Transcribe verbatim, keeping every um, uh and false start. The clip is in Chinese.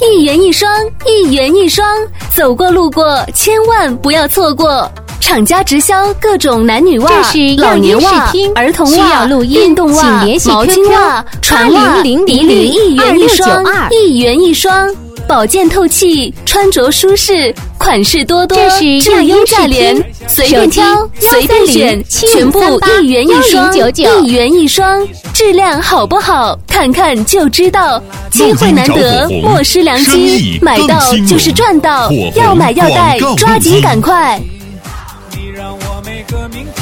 一元一双，一元一双，走过路过千万不要错过。厂家直销各种男女袜、老年袜、儿童袜、运动袜、毛巾袜、船袜，一律一元一双，一元一双，保健透气，穿着舒适，款式多多，质优价廉，随便挑，随便选，全部一元一双，一元一双，质量好不好？看看就知道。机会难得，莫失良机，买到就是赚到，要买要带，抓紧赶快。你让我每个明天